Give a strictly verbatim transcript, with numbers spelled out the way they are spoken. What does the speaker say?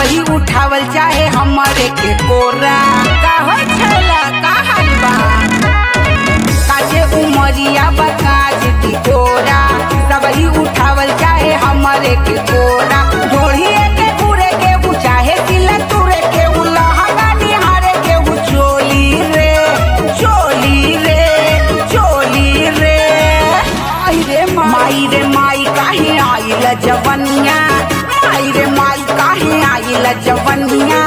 सबही उठावल चाहे हमारे के कोरा। का हो छला का हलवा काचे उमरिया बकाज टिकोरा, सबही उठावल चाहे हमारे के कोरा। ढोढ़िए के पूरे के उ चाहे सिला तुरे के उ लहंगा निहारे के उ चोली रे चोली रे चोली रे। आई रे माई रे माई काहे आइल जवनिया, माई रे माई काहे आइल जवनिया।